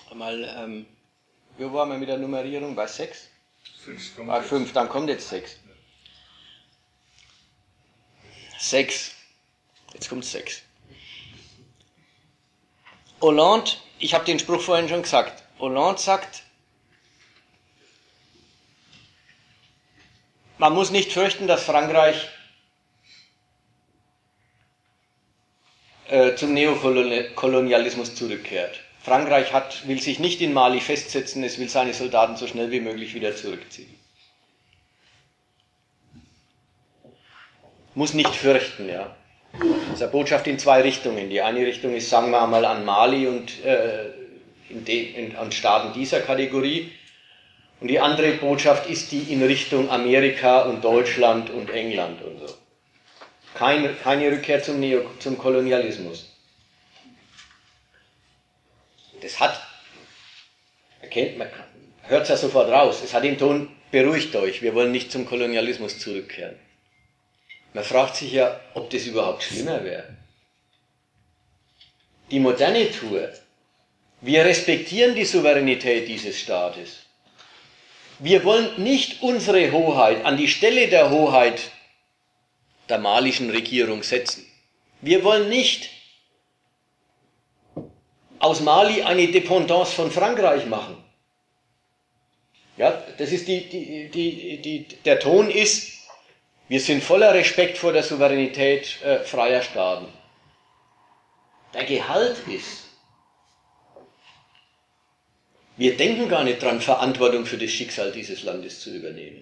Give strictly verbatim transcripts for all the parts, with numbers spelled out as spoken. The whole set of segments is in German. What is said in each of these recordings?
Mal, ähm, wo waren wir mit der Nummerierung? Bei sechs? Bei fünf, dann kommt jetzt sechs. sechs. Jetzt kommt sechs. Hollande, ich habe den Spruch vorhin schon gesagt, Hollande sagt, man muss nicht fürchten, dass Frankreich äh, zum Neokolonialismus zurückkehrt. Frankreich hat, will sich nicht in Mali festsetzen, es will seine Soldaten so schnell wie möglich wieder zurückziehen. Muss nicht fürchten, ja. Das ist eine Botschaft in zwei Richtungen. Die eine Richtung ist, sagen wir einmal, an Mali und äh, in de, in, an Staaten dieser Kategorie. Und die andere Botschaft ist die in Richtung Amerika und Deutschland und England und so. Kein, keine Rückkehr zum, Neo, zum Kolonialismus. Das hat, erkennt man, hört es ja sofort raus, es hat den Ton, beruhigt euch, wir wollen nicht zum Kolonialismus zurückkehren. Man fragt sich ja, ob das überhaupt schlimmer wäre. Die moderne Tour, wir respektieren die Souveränität dieses Staates. Wir wollen nicht unsere Hoheit an die Stelle der Hoheit der malischen Regierung setzen. Wir wollen nicht aus Mali eine Dependance von Frankreich machen. Ja, das ist die, die, die, die, der Ton ist, wir sind voller Respekt vor der Souveränität äh, freier Staaten. Der Gehalt ist, wir denken gar nicht dran, Verantwortung für das Schicksal dieses Landes zu übernehmen.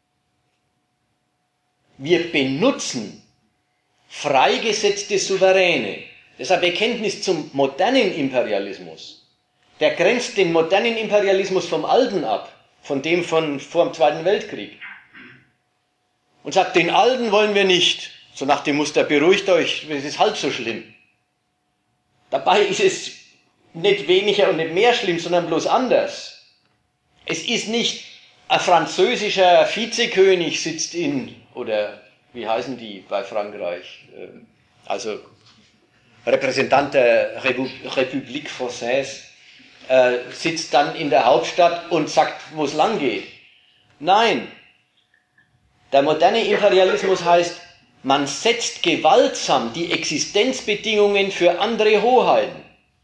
Wir benutzen freigesetzte Souveräne. Das ist ein Bekenntnis zum modernen Imperialismus. Der grenzt den modernen Imperialismus vom alten ab, von dem von vor dem Zweiten Weltkrieg. Und sagt, den alten wollen wir nicht. So nach dem Muster, beruhigt euch, es ist halb so schlimm. Dabei ist es nicht weniger und nicht mehr schlimm, sondern bloß anders. Es ist nicht ein französischer Vizekönig sitzt in, oder wie heißen die bei Frankreich, also Repräsentant der République Française, sitzt dann in der Hauptstadt und sagt, wo es lang geht. Nein, der moderne Imperialismus heißt, man setzt gewaltsam die Existenzbedingungen für andere Hoheiten.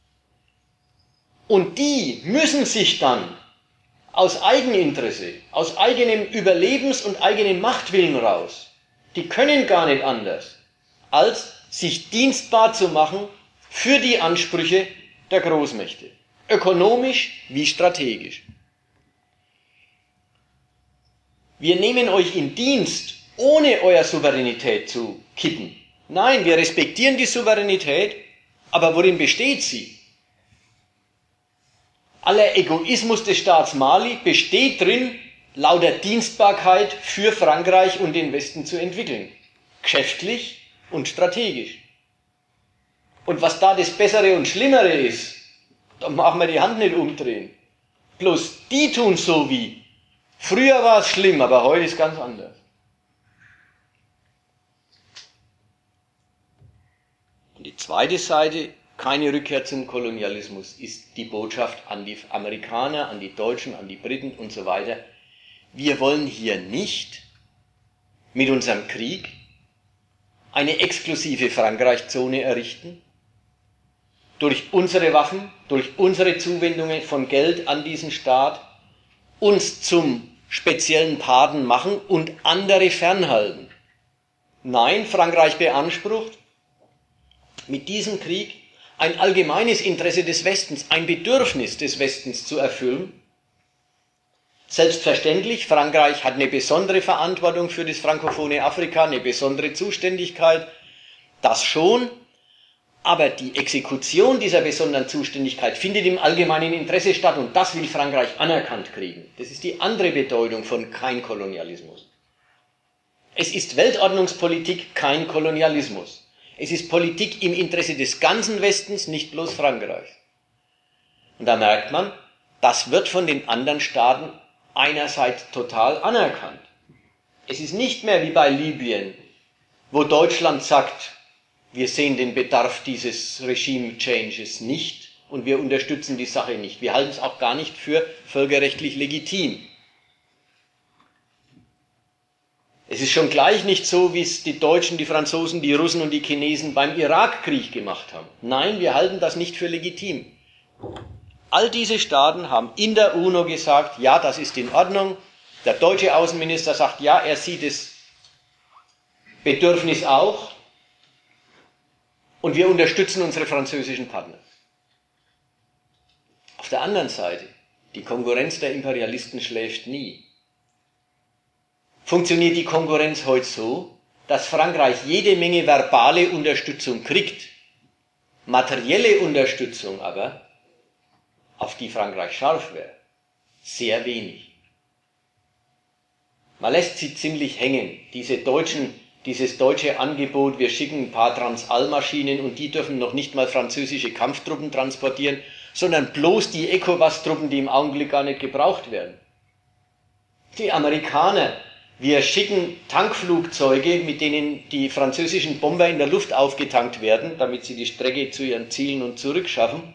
Und die müssen sich dann aus Eigeninteresse, aus eigenem Überlebens- und eigenem Machtwillen raus, die können gar nicht anders, als sich dienstbar zu machen für die Ansprüche der Großmächte, ökonomisch wie strategisch. Wir nehmen euch in Dienst, ohne eure Souveränität zu kippen. Nein, wir respektieren die Souveränität, aber worin besteht sie? Aller Egoismus des Staats Mali besteht drin, lauter Dienstbarkeit für Frankreich und den Westen zu entwickeln. Geschäftlich und strategisch. Und was da das Bessere und Schlimmere ist, da machen wir die Hand nicht umdrehen. Bloß die tun so wie. Früher war es schlimm, aber heute ist es ganz anders. Und die zweite Seite, keine Rückkehr zum Kolonialismus, ist die Botschaft an die Amerikaner, an die Deutschen, an die Briten und so weiter. Wir wollen hier nicht mit unserem Krieg eine exklusive Frankreich-Zone errichten, durch unsere Waffen, durch unsere Zuwendungen von Geld an diesen Staat, uns zum speziellen Paten machen und andere fernhalten. Nein, Frankreich beansprucht mit diesem Krieg ein allgemeines Interesse des Westens, ein Bedürfnis des Westens zu erfüllen. Selbstverständlich, Frankreich hat eine besondere Verantwortung für das frankophone Afrika, eine besondere Zuständigkeit, das schon, aber die Exekution dieser besonderen Zuständigkeit findet im allgemeinen Interesse statt und das will Frankreich anerkannt kriegen. Das ist die andere Bedeutung von kein Kolonialismus. Es ist Weltordnungspolitik, kein Kolonialismus. Es ist Politik im Interesse des ganzen Westens, nicht bloß Frankreichs. Und da merkt man, das wird von den anderen Staaten einerseits total anerkannt. Es ist nicht mehr wie bei Libyen, wo Deutschland sagt, wir sehen den Bedarf dieses Regime-Changes nicht und wir unterstützen die Sache nicht. Wir halten es auch gar nicht für völkerrechtlich legitim. Es ist schon gleich nicht so, wie es die Deutschen, die Franzosen, die Russen und die Chinesen beim Irakkrieg gemacht haben. Nein, wir halten das nicht für legitim. All diese Staaten haben in der UNO gesagt, ja, das ist in Ordnung. Der deutsche Außenminister sagt, ja, er sieht das Bedürfnis auch. Und wir unterstützen unsere französischen Partner. Auf der anderen Seite, die Konkurrenz der Imperialisten schläft nie. Funktioniert die Konkurrenz heute so, dass Frankreich jede Menge verbale Unterstützung kriegt, materielle Unterstützung aber, auf die Frankreich scharf wäre, sehr wenig. Man lässt sie ziemlich hängen, diese deutschen, dieses deutsche Angebot, wir schicken ein paar Transall-Maschinen und die dürfen noch nicht mal französische Kampftruppen transportieren, sondern bloß die ECOWAS-Truppen, die im Augenblick gar nicht gebraucht werden. Die Amerikaner, wir schicken Tankflugzeuge, mit denen die französischen Bomber in der Luft aufgetankt werden, damit sie die Strecke zu ihren Zielen und zurück schaffen.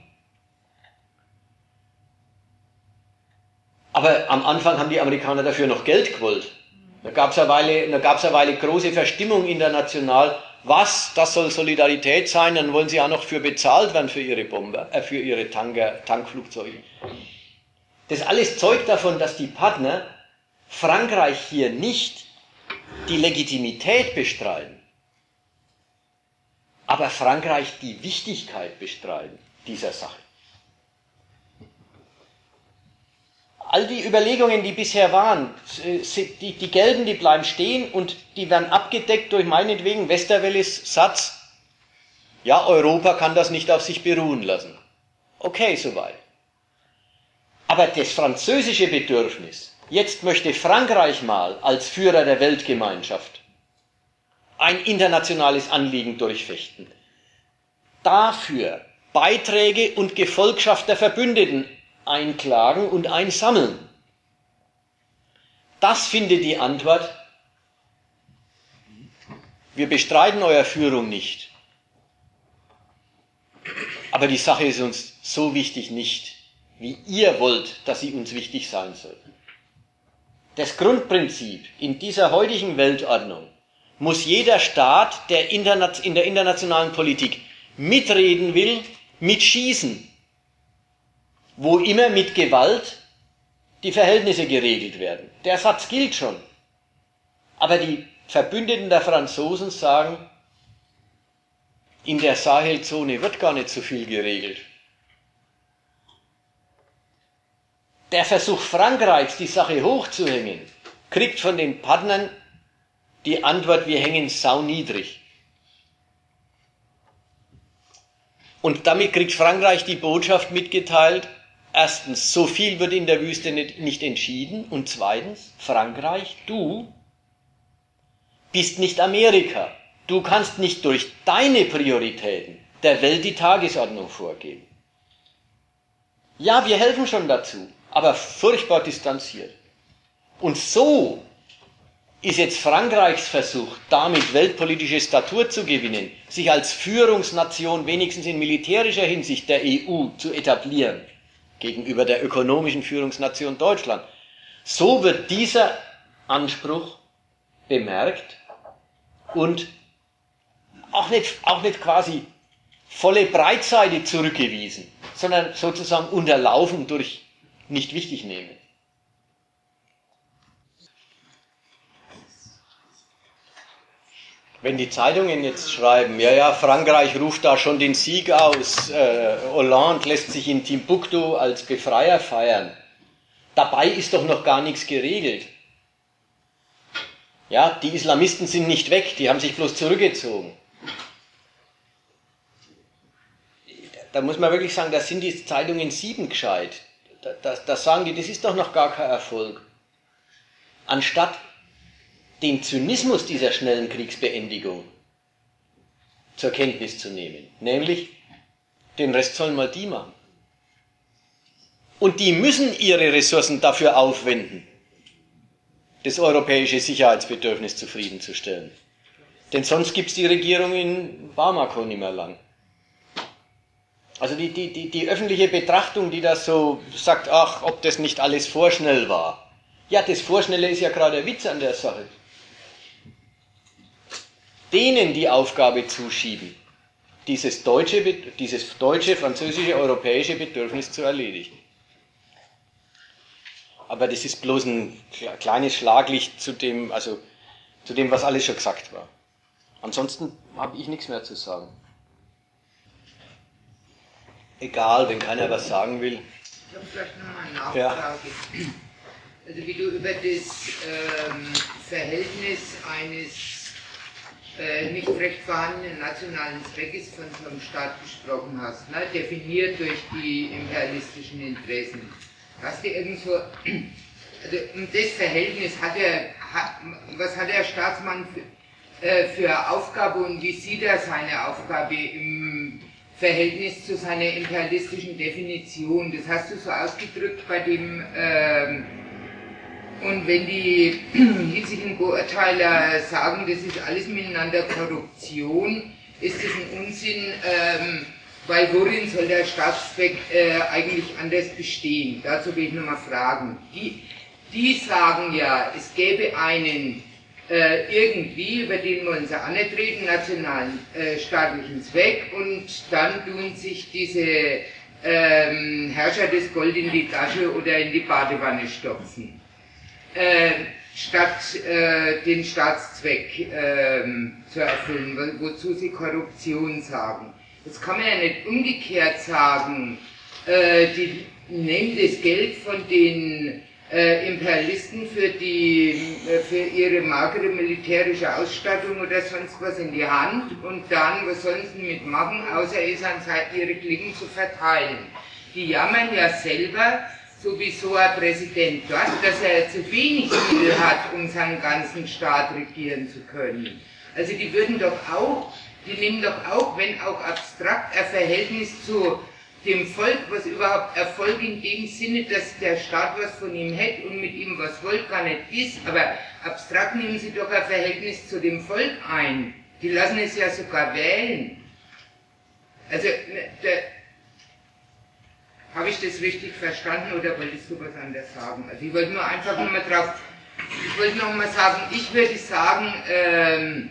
Aber am Anfang haben die Amerikaner dafür noch Geld gewollt. Da gab es eine Weile, da gab's eine Weile große Verstimmung international. Was? Das soll Solidarität sein? Dann wollen sie auch noch für bezahlt werden für ihre Bomber, äh, für ihre Tanker, Tankflugzeuge. Das alles zeugt davon, dass die Partner Frankreich hier nicht die Legitimität bestreiten, aber Frankreich die Wichtigkeit bestreiten dieser Sache. All die Überlegungen, die bisher waren, die, die gelten, die bleiben stehen und die werden abgedeckt durch meinetwegen Westerwelles Satz, ja, Europa kann das nicht auf sich beruhen lassen. Okay, soweit. Aber das französische Bedürfnis, jetzt möchte Frankreich mal als Führer der Weltgemeinschaft ein internationales Anliegen durchfechten. Dafür Beiträge und Gefolgschaft der Verbündeten einklagen und einsammeln. Das findet die Antwort, wir bestreiten eure Führung nicht, aber die Sache ist uns so wichtig nicht, wie ihr wollt, dass sie uns wichtig sein soll. Das Grundprinzip in dieser heutigen Weltordnung muss jeder Staat, der in der internationalen Politik mitreden will, mitschießen, wo immer mit Gewalt die Verhältnisse geregelt werden. Der Satz gilt schon. Aber die Verbündeten der Franzosen sagen, in der Sahelzone wird gar nicht so viel geregelt. Der Versuch Frankreichs, die Sache hochzuhängen, kriegt von den Partnern die Antwort, wir hängen sauniedrig. Und damit kriegt Frankreich die Botschaft mitgeteilt, erstens, so viel wird in der Wüste nicht, nicht entschieden. Und zweitens, Frankreich, du bist nicht Amerika. Du kannst nicht durch deine Prioritäten der Welt die Tagesordnung vorgeben. Ja, wir helfen schon dazu, aber furchtbar distanziert. Und so ist jetzt Frankreichs Versuch, damit weltpolitische Statur zu gewinnen, sich als Führungsnation wenigstens in militärischer Hinsicht der E U zu etablieren, gegenüber der ökonomischen Führungsnation Deutschland. So wird dieser Anspruch bemerkt und auch nicht, auch nicht quasi volle Breitseite zurückgewiesen, sondern sozusagen unterlaufen durch nicht wichtig nehmen. Wenn die Zeitungen jetzt schreiben, ja, ja, Frankreich ruft da schon den Sieg aus, äh, Hollande lässt sich in Timbuktu als Befreier feiern, dabei ist doch noch gar nichts geregelt. Ja, die Islamisten sind nicht weg, die haben sich bloß zurückgezogen. Da muss man wirklich sagen, da sind die Zeitungen sieben gescheit. Da, da, da sagen die, das ist doch noch gar kein Erfolg. Anstatt den Zynismus dieser schnellen Kriegsbeendigung zur Kenntnis zu nehmen. Nämlich, den Rest sollen mal die machen. Und die müssen ihre Ressourcen dafür aufwenden, das europäische Sicherheitsbedürfnis zufriedenzustellen. Denn sonst gibt es die Regierung in Bamako nicht mehr lang. Also die, die, die, die öffentliche Betrachtung, die das so sagt, ach, ob das nicht alles vorschnell war. Ja, das Vorschnelle ist ja gerade der Witz an der Sache. Denen die Aufgabe zuschieben, dieses deutsche, dieses deutsche, französische, europäische Bedürfnis zu erledigen. Aber das ist bloß ein kleines Schlaglicht zu dem, also zu dem, was alles schon gesagt war. Ansonsten habe ich nichts mehr zu sagen. Egal, wenn keiner was sagen will. Ich habe vielleicht nochmal eine Nachfrage. Ja. Also wie du über das ähm, Verhältnis eines äh, nicht recht vorhandenen nationalen Zweckes von so einem Staat gesprochen hast, ne? Definiert durch die imperialistischen Interessen. Hast du irgendwo, also das Verhältnis hat er, hat, was hat der Staatsmann für, äh, für Aufgabe und wie sieht er seine Aufgabe im Verhältnis zu seiner imperialistischen Definition? Das hast du so ausgedrückt bei dem, ähm, und wenn die hitzigen Beurteiler sagen, das ist alles miteinander Korruption, ist das ein Unsinn, ähm, weil worin soll der Staatszweck äh, eigentlich anders bestehen? Dazu will ich nochmal fragen. Die, die sagen ja, es gäbe einen äh, irgendwie, über den wir uns auch nicht reden, nationalen äh, staatlichen Zweck und dann tun sich diese ähm, Herrscher das Gold in die Tasche oder in die Badewanne stopfen. Äh, statt äh, den Staatszweck äh, zu erfüllen, wo, wozu sie Korruption sagen. Jetzt kann man ja nicht umgekehrt sagen, äh, die nehmen das Geld von den äh, Imperialisten für, die, äh, für ihre magere militärische Ausstattung oder sonst was in die Hand und dann, was sollen sie damit machen, außer es an ihre Klicken zu verteilen. Die jammern ja selber, sowieso ein Präsident dort, dass er zu wenig Mittel hat, um seinen ganzen Staat regieren zu können. Also die würden doch auch, die nehmen doch auch, wenn auch abstrakt, ein Verhältnis zu dem Volk, was überhaupt Erfolg in dem Sinne, dass der Staat was von ihm hätte und mit ihm was wollt, gar nicht ist, aber abstrakt nehmen sie doch ein Verhältnis zu dem Volk ein. Die lassen es ja sogar wählen. Also, der, habe ich das richtig verstanden oder wolltest du was anderes sagen? Also ich wollte nur einfach nochmal drauf, ich wollte nochmal sagen, ich würde sagen, ähm,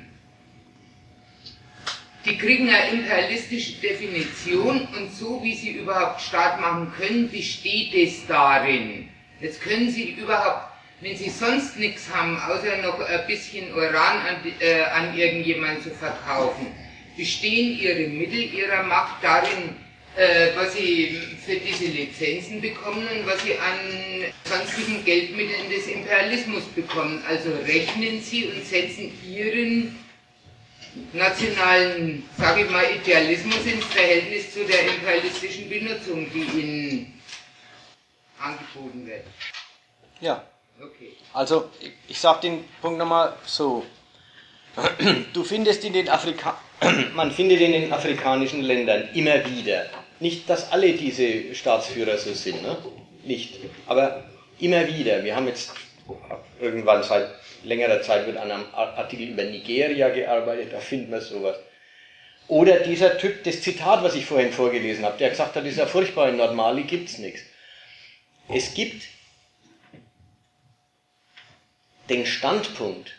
die kriegen eine imperialistische Definition und so wie sie überhaupt Staat machen können, besteht es darin. Jetzt können sie überhaupt, wenn sie sonst nichts haben, außer noch ein bisschen Uran an, äh, an irgendjemanden zu verkaufen, bestehen ihre Mittel ihrer Macht darin, äh, was sie für diese Lizenzen bekommen und was sie an sonstigen Geldmitteln des Imperialismus bekommen. Also rechnen sie und setzen ihren nationalen, sage ich mal, Idealismus ins Verhältnis zu der imperialistischen Benutzung, die ihnen angeboten wird. Ja. Okay. Also, ich, ich sage den Punkt nochmal so. Du findest in den Afrika man findet in den afrikanischen Ländern immer wieder, nicht, dass alle diese Staatsführer so sind, ne? Nicht, aber immer wieder. Wir haben jetzt irgendwann seit längerer Zeit mit einem Artikel über Nigeria gearbeitet, da finden wir sowas. Oder dieser Typ, das Zitat, was ich vorhin vorgelesen habe, der gesagt hat, das ist ja furchtbar, in Nordmali gibt es nichts. Es gibt den Standpunkt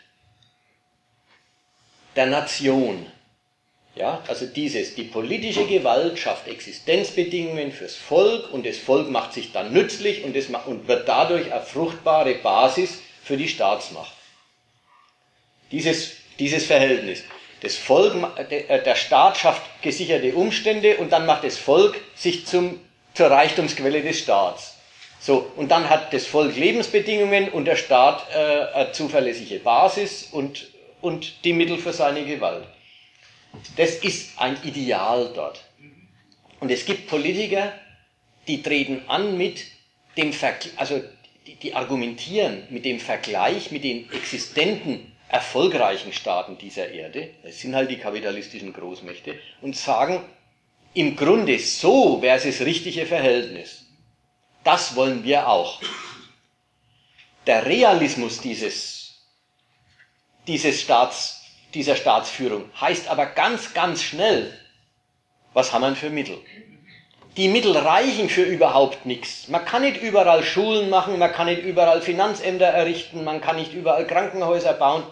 der Nation, ja, also dieses, die politische Gewalt schafft Existenzbedingungen fürs Volk und das Volk macht sich dann nützlich und, das, und wird dadurch eine fruchtbare Basis für die Staatsmacht. Dieses, dieses Verhältnis. Das Volk, der Staat schafft gesicherte Umstände und dann macht das Volk sich zum, zur Reichtumsquelle des Staats. So, und dann hat das Volk Lebensbedingungen und der Staat äh, eine zuverlässige Basis und, und die Mittel für seine Gewalt. Das ist ein Ideal dort. Und es gibt Politiker, die treten an mit dem Vergleich, also die, die argumentieren mit dem Vergleich mit den existenten, erfolgreichen Staaten dieser Erde, das sind halt die kapitalistischen Großmächte, und sagen, im Grunde so wäre es das richtige Verhältnis. Das wollen wir auch. Der Realismus dieses, dieses Staats, dieser Staatsführung heißt aber ganz, ganz schnell, was haben wir für Mittel? Die Mittel reichen für überhaupt nichts. Man kann nicht überall Schulen machen, man kann nicht überall Finanzämter errichten, man kann nicht überall Krankenhäuser bauen.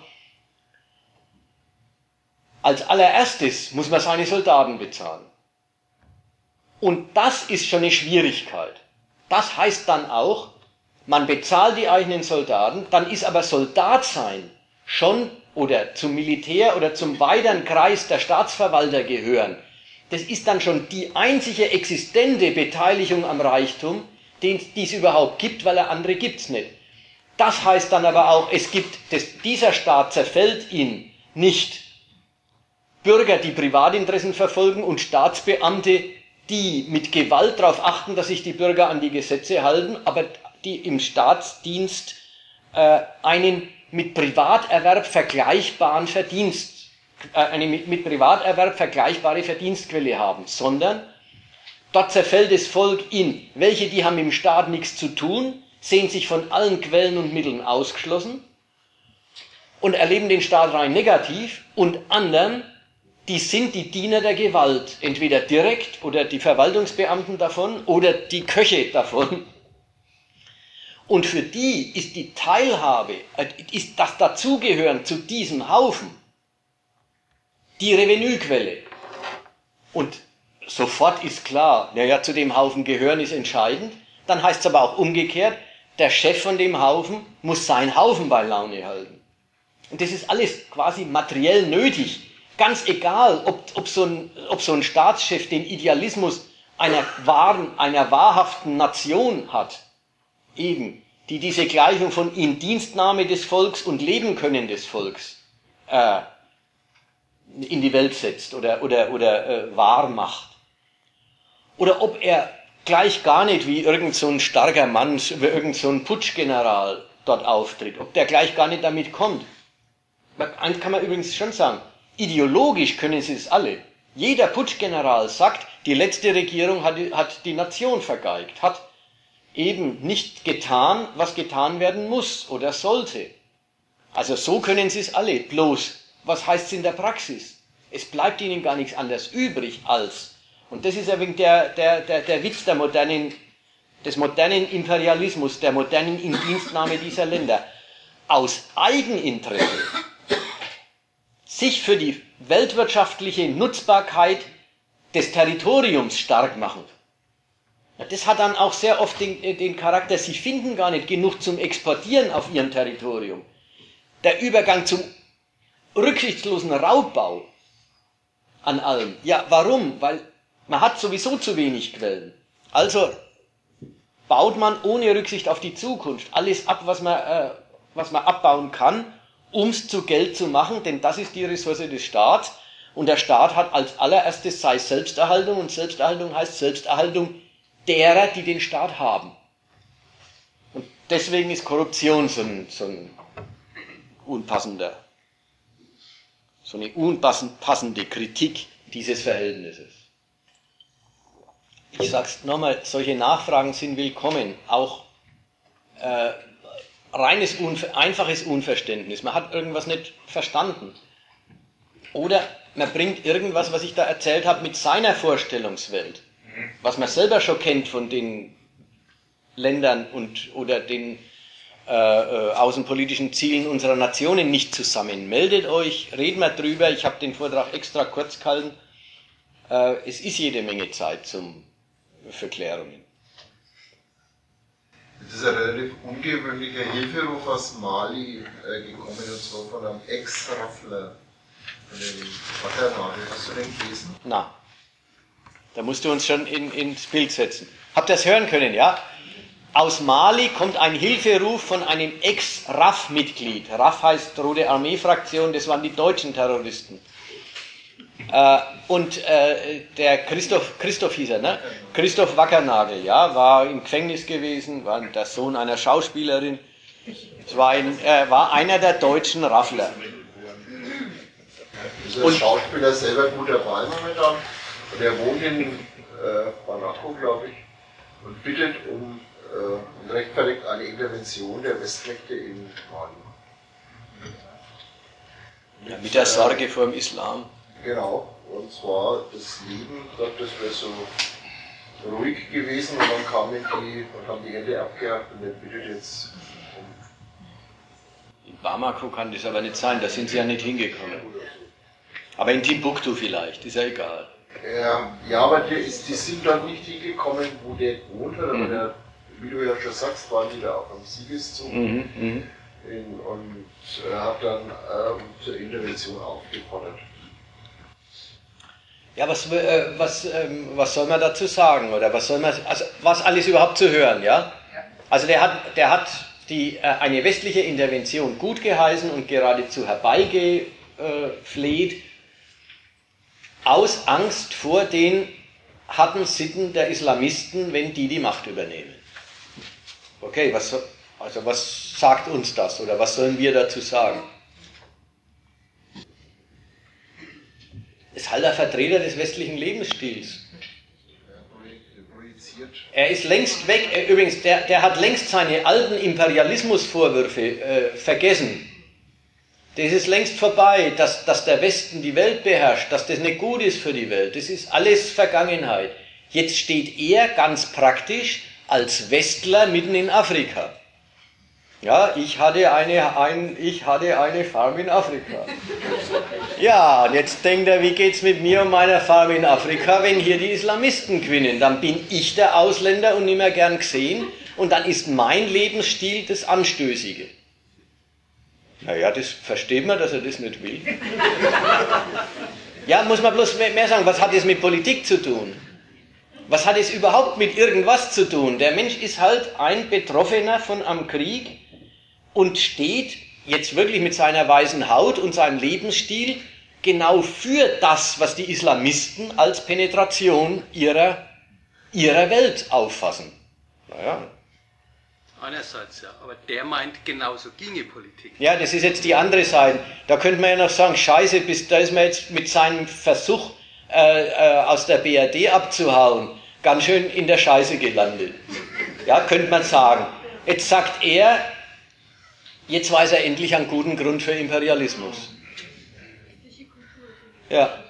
Als allererstes muss man seine Soldaten bezahlen. Und das ist schon eine Schwierigkeit. Das heißt dann auch, man bezahlt die eigenen Soldaten, dann ist aber Soldat sein schon oder zum Militär oder zum weiteren Kreis der Staatsverwalter gehören. Das ist dann schon die einzige existente Beteiligung am Reichtum, die es überhaupt gibt, weil er andere gibt's nicht. Das heißt dann aber auch, es gibt, das, dieser Staat zerfällt in nicht Bürger, die Privatinteressen verfolgen und Staatsbeamte, die mit Gewalt darauf achten, dass sich die Bürger an die Gesetze halten, aber die im Staatsdienst äh, einen mit Privaterwerb vergleichbaren Verdienst, äh, eine mit, mit Privaterwerb vergleichbare Verdienstquelle haben, sondern dort zerfällt das Volk in welche, die haben im Staat nichts zu tun, sehen sich von allen Quellen und Mitteln ausgeschlossen und erleben den Staat rein negativ, und anderen, die sind die Diener der Gewalt, entweder direkt oder die Verwaltungsbeamten davon oder die Köche davon. Und für die ist die Teilhabe, ist das Dazugehören zu diesem Haufen die Revenuequelle. Und sofort ist klar, naja, zu dem Haufen gehören ist entscheidend. Dann heißt es aber auch umgekehrt, der Chef von dem Haufen muss seinen Haufen bei Laune halten. Und das ist alles quasi materiell nötig. Ganz egal, ob, ob, so ein, ob so ein Staatschef den Idealismus einer wahren, einer wahrhaften Nation hat, eben, die diese Gleichung von Indienstnahme des Volks und Leben können des Volks äh, in die Welt setzt oder, oder, oder äh, wahr macht. Oder ob er gleich gar nicht wie irgend so ein starker Mann, wie irgend so ein Putschgeneral dort auftritt, ob der gleich gar nicht damit kommt. Eins kann man übrigens schon sagen, ideologisch können sie es alle. Jeder Putschgeneral sagt, die letzte Regierung hat, hat die Nation vergeigt, hat eben nicht getan, was getan werden muss oder sollte. Also so können sie es alle. Bloß, was heißt es in der Praxis? Es bleibt ihnen gar nichts anderes übrig als, und das ist ja wegen der, der, der, der Witz der modernen, des modernen Imperialismus, der modernen Indienstnahme dieser Länder, aus Eigeninteresse sich für die weltwirtschaftliche Nutzbarkeit des Territoriums stark machen. Ja, das hat dann auch sehr oft den, den Charakter, sie finden gar nicht genug zum Exportieren auf ihrem Territorium. Der Übergang zum rücksichtslosen Raubbau an allem. Ja, warum? Weil man hat sowieso zu wenig Quellen. Also baut man ohne Rücksicht auf die Zukunft alles ab, was man, äh, was man abbauen kann, um es zu Geld zu machen, denn das ist die Ressource des Staats. Und der Staat hat als allererstes sei Selbsterhaltung, und Selbsterhaltung heißt Selbsterhaltung derer, die den Staat haben. Und deswegen ist Korruption so ein, so ein unpassender, so eine unpassende Kritik dieses Verhältnisses. Ich sag's nochmal, solche Nachfragen sind willkommen, auch äh, reines, Unver- einfaches Unverständnis. Man hat irgendwas nicht verstanden. Oder man bringt irgendwas, was ich da erzählt habe, mit seiner Vorstellungswelt, was man selber schon kennt von den Ländern und oder den äh, äh, außenpolitischen Zielen unserer Nationen nicht zusammen. Meldet euch, reden wir drüber. Ich habe den Vortrag extra kurz gehalten. Äh, es ist jede Menge Zeit zum, für Klärungen. Es ist ein relativ ungewöhnlicher Hilferuf aus Mali äh, gekommen, und zwar von einem Ex-Raffler, von dem Wackernagel. Hast du den gelesen? Na, da musst du uns schon in, ins Bild setzen. Habt ihr das hören können, ja? Aus Mali kommt ein Hilferuf von einem Ex-R A F-Mitglied. R A F heißt Rote Armee-Fraktion, das waren die deutschen Terroristen. Äh, und äh, der Christoph, Christoph hieß er, ne? Christoph Wackernagel, ja, war im Gefängnis gewesen, war der Sohn einer Schauspielerin. Es war, ein, äh, war einer der deutschen Raffler. Ist der Schauspieler selber gut dabei momentan? Und er wohnt in äh, Bamako, glaube ich, und bittet um äh, und rechtfertigt eine Intervention der Westmächte in Mali. Ja, mit der Sorge vor dem Islam. Genau, und zwar das Leben, ich glaube, das wäre so ruhig gewesen und dann kamen die und haben die Hände abgehakt und er bittet jetzt um. In Bamako kann das aber nicht sein, da sind sie ja nicht hingekommen. Aber in Timbuktu vielleicht, ist ja egal. Ja, ja, aber die, ist, die sind dann nicht hingekommen, wo der gewohnt hat, aber mhm. der, wie du ja schon sagst, waren die da auch am Siegeszug mhm, in, und äh, hat dann ähm, zur Intervention aufgefordert. Ja, was, äh, was, ähm, was soll man dazu sagen, oder was soll man, also was alles überhaupt zu hören, ja? Also der hat, der hat die, äh, eine westliche Intervention gut geheißen und geradezu herbeigefleht, aus Angst vor den harten Sitten der Islamisten, wenn die die Macht übernehmen. Okay, was, also was sagt uns das, oder was sollen wir dazu sagen? Ist halt ein Vertreter des westlichen Lebensstils. Er ist längst weg, übrigens, der, der hat längst seine alten Imperialismusvorwürfe äh, vergessen. Das ist längst vorbei, dass, dass der Westen die Welt beherrscht, dass das nicht gut ist für die Welt. Das ist alles Vergangenheit. Jetzt steht er ganz praktisch als Westler mitten in Afrika. Ja, ich hatte eine, ein, ich hatte eine Farm in Afrika. Ja, und jetzt denkt er, wie geht's mit mir und meiner Farm in Afrika, wenn hier die Islamisten gewinnen? Dann bin ich der Ausländer und nicht mehr gern gesehen und dann ist mein Lebensstil das Anstößige. Naja, das versteht man, dass er das nicht will. Ja, muss man bloß mehr sagen, was hat das mit Politik zu tun? Was hat es überhaupt mit irgendwas zu tun? Der Mensch ist halt ein Betroffener von am Krieg und steht jetzt wirklich mit seiner weißen Haut und seinem Lebensstil genau für das, was die Islamisten als Penetration ihrer, ihrer Welt auffassen. Naja. Einerseits, ja, aber der meint, genauso ginge Politik. Ja, das ist jetzt die andere Seite. Da könnte man ja noch sagen, scheiße, bis, da ist man jetzt mit seinem Versuch, äh, äh, aus der B R D abzuhauen, ganz schön in der Scheiße gelandet. Ja, könnte man sagen. Jetzt sagt er, jetzt weiß er endlich einen guten Grund für Imperialismus. Ja.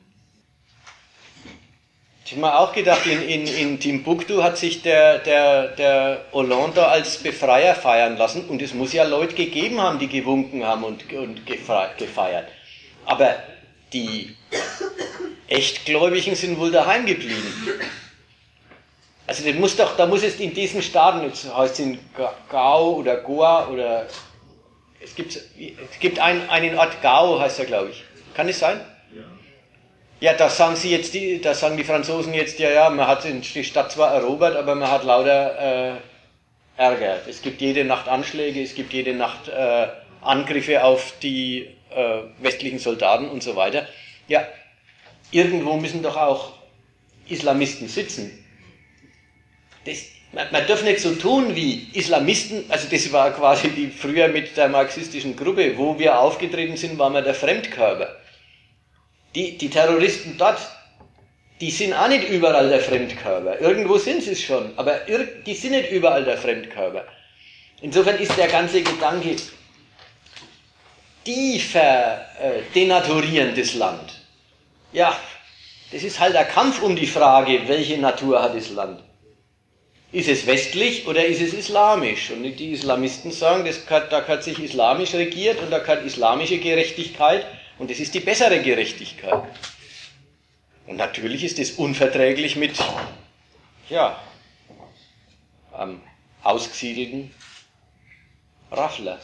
Ich habe mir auch gedacht, in, in, in Timbuktu hat sich der, der, der Hollande als Befreier feiern lassen und es muss ja Leute gegeben haben, die gewunken haben und, und gefeiert. Aber die Echtgläubigen sind wohl daheim geblieben. Also das muss doch, da muss es in diesen Staaten, jetzt heißt es in Gao oder Goa oder es gibt, es gibt einen, einen Ort, Gao heißt er, glaube ich. Kann es sein? Ja, da sagen sie jetzt, die, da sagen die Franzosen jetzt, ja, ja, man hat die Stadt zwar erobert, aber man hat lauter äh, Ärger. Es gibt jede Nacht Anschläge, es gibt jede Nacht äh, Angriffe auf die äh, westlichen Soldaten und so weiter. Ja, irgendwo müssen doch auch Islamisten sitzen. Das, man, man darf nicht so tun wie Islamisten, also das war quasi die früher mit der marxistischen Gruppe, wo wir aufgetreten sind, waren wir der Fremdkörper. Die, die Terroristen dort, die sind auch nicht überall der Fremdkörper. Irgendwo sind sie es schon, aber ir- die sind nicht überall der Fremdkörper. Insofern ist der ganze Gedanke, die verdenaturieren das Land. Ja, das ist halt der Kampf um die Frage, welche Natur hat das Land. Ist es westlich oder ist es islamisch? Und die Islamisten sagen, das kann, da hat sich islamisch regiert und da hat islamische Gerechtigkeit. Und das ist die bessere Gerechtigkeit. Und natürlich ist es unverträglich mit, ja, ähm, ausgesiedelten Raffler.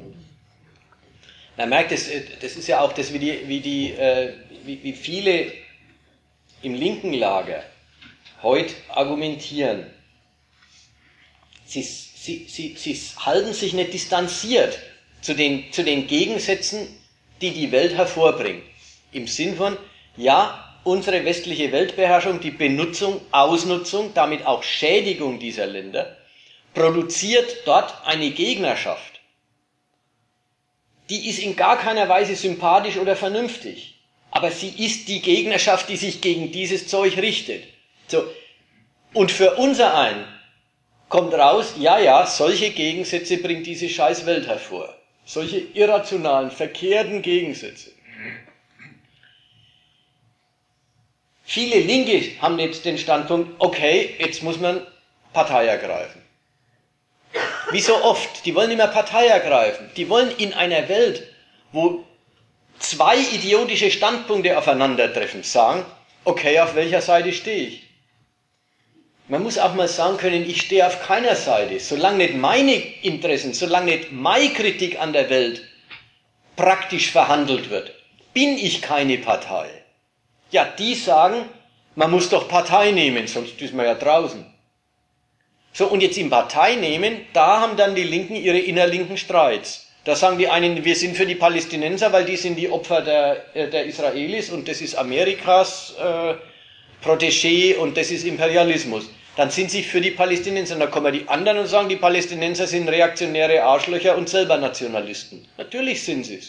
Man merkt, das, das ist ja auch das, wie, die, wie, die, äh, wie, wie viele im linken Lager heute argumentieren. Sie, sie, sie, sie halten sich nicht distanziert zu den, zu den Gegensätzen, die die Welt hervorbringt. Im Sinn von, ja, unsere westliche Weltbeherrschung, die Benutzung, Ausnutzung, damit auch Schädigung dieser Länder, produziert dort eine Gegnerschaft. Die ist in gar keiner Weise sympathisch oder vernünftig. Aber sie ist die Gegnerschaft, die sich gegen dieses Zeug richtet. So. Und für unser einen kommt raus, ja, ja, solche Gegensätze bringt diese scheiß Welt hervor. Solche irrationalen, verkehrten Gegensätze. Viele Linke haben jetzt den Standpunkt, okay, jetzt muss man Partei ergreifen. Wie so oft, die wollen nicht mehr Partei ergreifen. Die wollen in einer Welt, wo zwei idiotische Standpunkte aufeinandertreffen, sagen, okay, auf welcher Seite stehe ich? Man muss auch mal sagen können, ich stehe auf keiner Seite. Solange nicht meine Interessen, solange nicht meine Kritik an der Welt praktisch verhandelt wird, bin ich keine Partei. Ja, die sagen, man muss doch Partei nehmen, sonst ist man ja draußen. So, und jetzt im Partei nehmen, da haben dann die Linken ihre innerlinken Streits. Da sagen die einen, wir sind für die Palästinenser, weil die sind die Opfer der, der Israelis und das ist Amerikas äh, Protégé und das ist Imperialismus. Dann sind sie für die Palästinenser. Dann kommen die anderen und sagen, die Palästinenser sind reaktionäre Arschlöcher und selber Nationalisten. Natürlich sind sie es.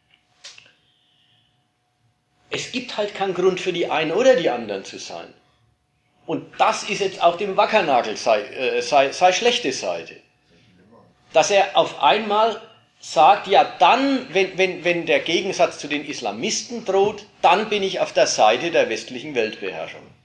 Es gibt halt keinen Grund für die einen oder die anderen zu sein. Und das ist jetzt auch dem Wackernagel sei, äh, sei, sei schlechte Seite. Dass er auf einmal sagt, ja dann, wenn, wenn, wenn der Gegensatz zu den Islamisten droht, dann bin ich auf der Seite der westlichen Weltbeherrschung.